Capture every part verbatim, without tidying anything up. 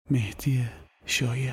مهدی شایق.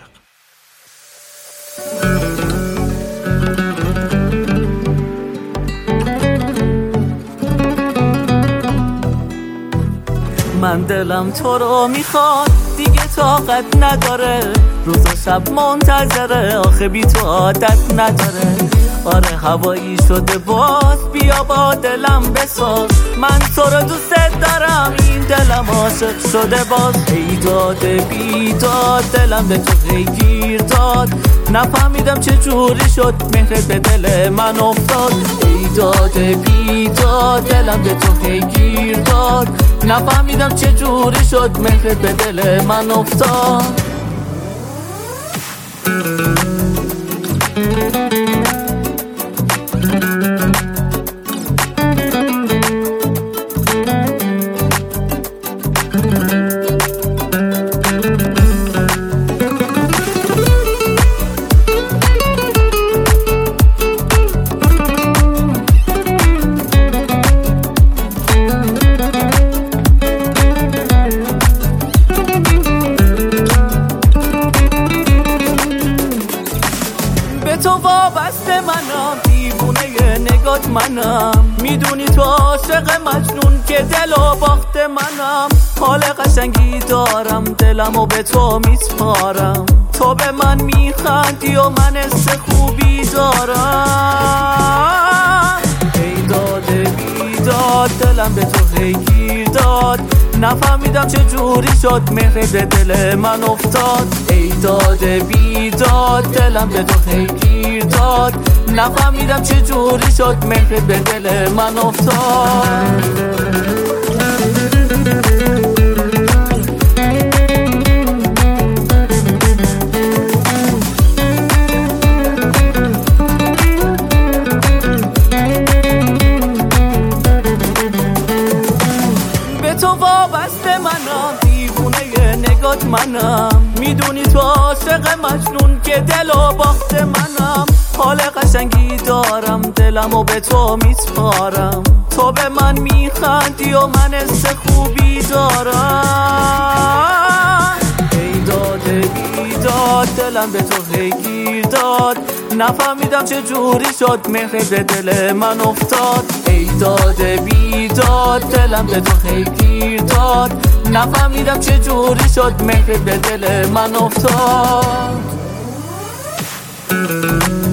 من دلم تو رو میخواد دیگه طاقت نداره، روز و شب منتظره آخه بی تو عادت نداره. آره هوایی شده باز بیا با دلم بساز، من تو رو دوست دارم این دلم عاشق شده باز. ای داد بیداد دلم به تو گیر داد، نفهمیدم چه جوری شد مهرت به دل من افتاد. ای داد بیداد دلم به تو گیر داد، نفهمیدم چه جوری شد مهرت به دل من افتاد. تو وابسته منم، دیوونه نگات منم، میدونی تو عاشق مجنون که دل و باخت منم. حال قشنگی دارم دلمو به تو میسپارم، تو به من میخندی و من حس خوبی دارم. ای داد بیداد دلم به تو گیر داد، نفهمیدم چه جوری شد مهرت به دل من افتاد. ای داد بیداد دلم به تو گیر داد، نفهمیدم چه جوری شد مهرت به دل من افتاد. تو وابسته منم، دیوونه نگات منم، میدونی تو عاشق مجنون که دل و باخت منم. حال قشنگی دارم دلمو به تو میسپارم، تو به من میخندی و من حس خوبی دارم. ای داد بیداد دلم به تو گیر داد، نفهمیدم چه جوری شد مهرت به دل من افتاد. ای داد بیداد دلم به تو گیر داد، نفهمیدم چه جوری شد مهرت به دل من افتاد.